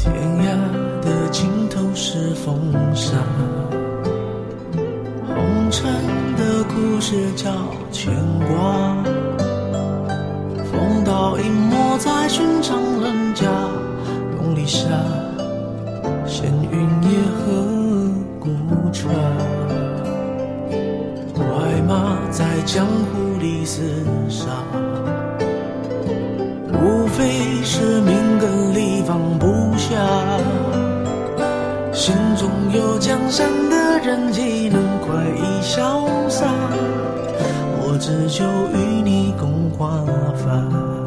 天涯的尽头是风沙，红尘的故事叫牵挂，风刀隐没在寻常人家，东篱下闲云野鹤孤船，快马在江湖里厮杀，无非是命根里放不下，心中有江山的人岂能快意潇洒，我只求与你共华发。